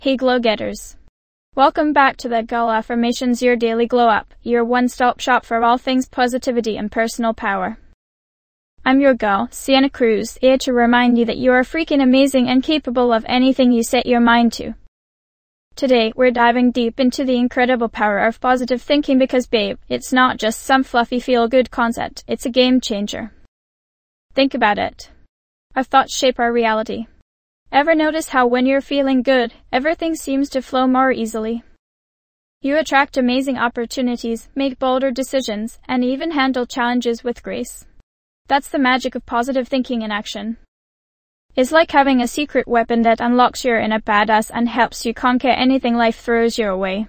Hey Glow Getters. Welcome back to the Girl Affirmations, your daily glow up, your one-stop shop for all things positivity and personal power. I'm your girl, Sienna Cruz, here to remind you that you are freaking amazing and capable of anything you set your mind to. Today, we're diving deep into the incredible power of positive thinking because, babe, it's not just some fluffy feel-good concept, it's a game changer. Think about it. Our thoughts shape our reality. Ever notice how when you're feeling good, everything seems to flow more easily? You attract amazing opportunities, make bolder decisions, and even handle challenges with grace. That's the magic of positive thinking in action. It's like having a secret weapon that unlocks your inner badass and helps you conquer anything life throws your way.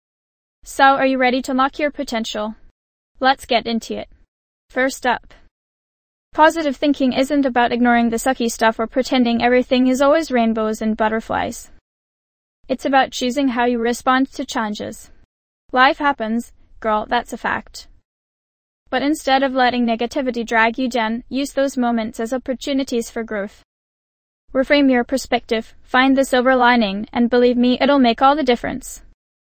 So, are you ready to unlock your potential? Let's get into it. First up, positive thinking isn't about ignoring the sucky stuff or pretending everything is always rainbows and butterflies. It's about choosing how you respond to challenges. Life happens, girl, that's a fact. But instead of letting negativity drag you down, use those moments as opportunities for growth. Reframe your perspective, find the silver lining, and believe me, it'll make all the difference.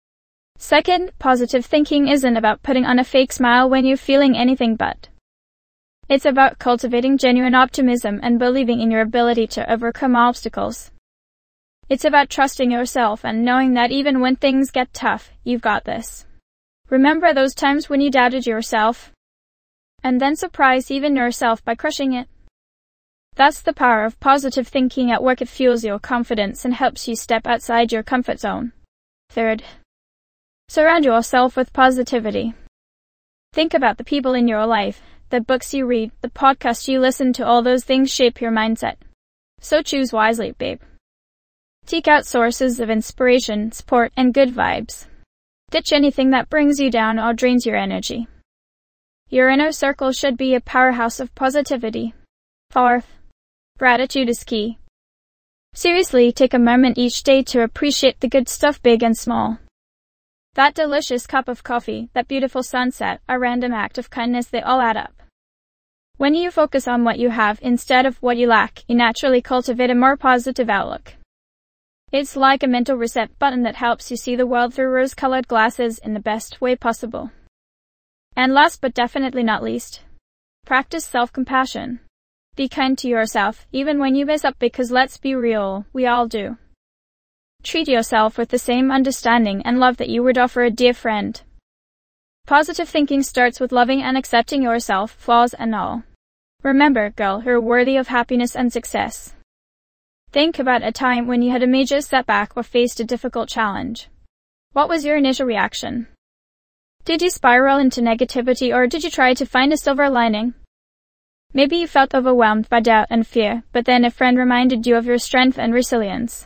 Second, positive thinking isn't about putting on a fake smile when you're feeling anything but. It's about cultivating genuine optimism and believing in your ability to overcome obstacles. It's about trusting yourself and knowing that even when things get tough, you've got this. Remember those times when you doubted yourself? And then surprised even yourself by crushing it? That's the power of positive thinking at work. It fuels your confidence and helps you step outside your comfort zone. Third, surround yourself with positivity. Think about the people in your life, the books you read, the podcasts you listen to, all those things shape your mindset. So choose wisely, babe. Seek out sources of inspiration, support, and good vibes. Ditch anything that brings you down or drains your energy. Your inner circle should be a powerhouse of positivity. Fourth, gratitude is key. Seriously, take a moment each day to appreciate the good stuff, big and small. That delicious cup of coffee, that beautiful sunset, a random act of kindness, they all add up. When you focus on what you have instead of what you lack, you naturally cultivate a more positive outlook. It's like a mental reset button that helps you see the world through rose-colored glasses in the best way possible. And last but definitely not least, practice self-compassion. Be kind to yourself, even when you mess up, because let's be real, we all do. Treat yourself with the same understanding and love that you would offer a dear friend. Positive thinking starts with loving and accepting yourself, flaws and all. Remember, girl, you're worthy of happiness and success. Think about a time when you had a major setback or faced a difficult challenge. What was your initial reaction? Did you spiral into negativity, or did you try to find a silver lining? Maybe you felt overwhelmed by doubt and fear, but then a friend reminded you of your strength and resilience.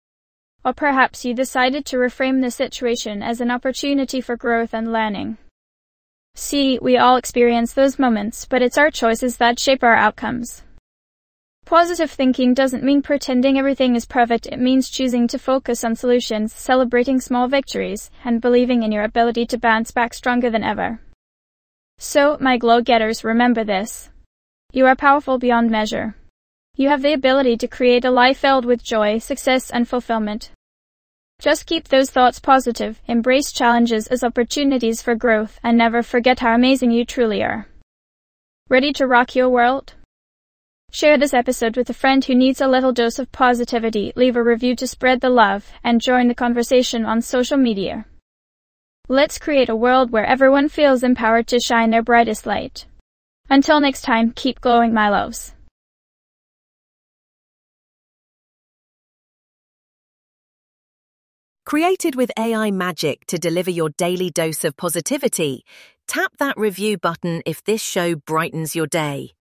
Or perhaps you decided to reframe the situation as an opportunity for growth and learning. See, we all experience those moments, but it's our choices that shape our outcomes. Positive thinking doesn't mean pretending everything is perfect. It means choosing to focus on solutions, celebrating small victories, and believing in your ability to bounce back stronger than ever. So, my glow getters, remember this. You are powerful beyond measure. You have the ability to create a life filled with joy, success, and fulfillment. Just keep those thoughts positive, embrace challenges as opportunities for growth, and never forget how amazing you truly are. Ready to rock your world? Share this episode with a friend who needs a little dose of positivity, leave a review to spread the love, and join the conversation on social media. Let's create a world where everyone feels empowered to shine their brightest light. Until next time, keep glowing, my loves. Created with AI magic to deliver your daily dose of positivity, tap that review button if this show brightens your day.